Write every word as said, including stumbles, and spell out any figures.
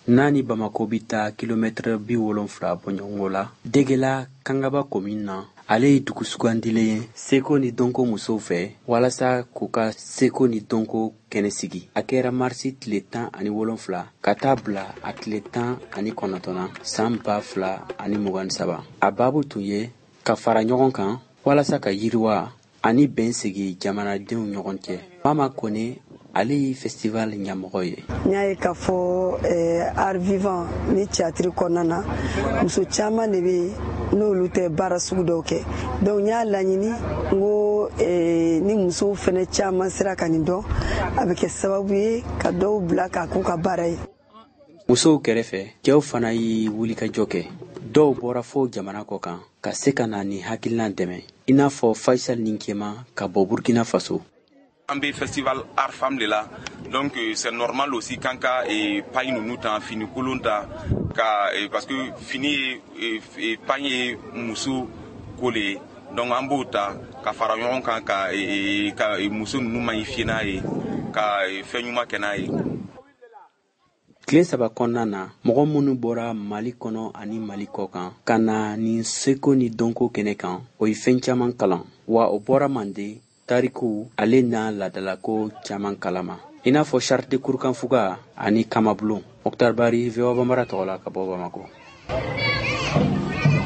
Nani Bamako bi taa kilomètre bi wolonfila bɔ ɲɔgɔn la Degela Kangaba commune na ale ye dugu sugandilen ye seko ni dɔnko musow fɛ walasa k'u ka seko ni dɔnko kɛnɛ sigi. A kɛra marisi tile tan ani wolonfila ka taa bila a tile tan ani kɔnɔntɔnna san ba fila ani mugan ni saba. A baabu tun ye ka fara ɲɔgɔn kan walasa ka yiriwa ani bɛn sigi jamanadenw ɲɔgɔn cɛ. Mama Kone ale ye festival ɲɛmɔgɔ ye. N y'a ye k'a fɔ art vivant ni théâtre kɔnɔna na muso caman de bɛ n'olu tɛ baara sugu dɔw kɛ. Donc n y'a laɲini n ko ni musow fɛnɛ caman sera ka nin dɔn a bɛ kɛ sababu ye ka dɔw bila k'a k'u ka baara ye. Musow kɛrɛfɛ cɛw fana ye wulikajɔ kɛ. Dɔw bɔra fo jamana kɔ kan ka se ka na ni hakilina dɛmɛ i n'a fɔ Faisal Ninkema ka bɔ Burkina Faso. Un festival art femme de là, donc c'est normal aussi quand ka et paille nous temps fini kolonta ka parce que fini et paille muso collé donc en bota ka farayon kan ka et ka muso nous maifina et ka fenyuma kenaye. Tile saba kɔnɔna na mɔgɔ minnu bɔra Mali kɔnɔ ani Mali kɔ kan ka na ni seko ni dɔnko kɛnɛ kan o ye fɛn caman kalan wa o bɔra Mande tariku ale n'a ladalako caman kalama i n'a fɔ charte kurukanfuga ani kamabulon. Mokhtar Bari, V O A Bambara tɔgɔ la ka bɔ Bamako.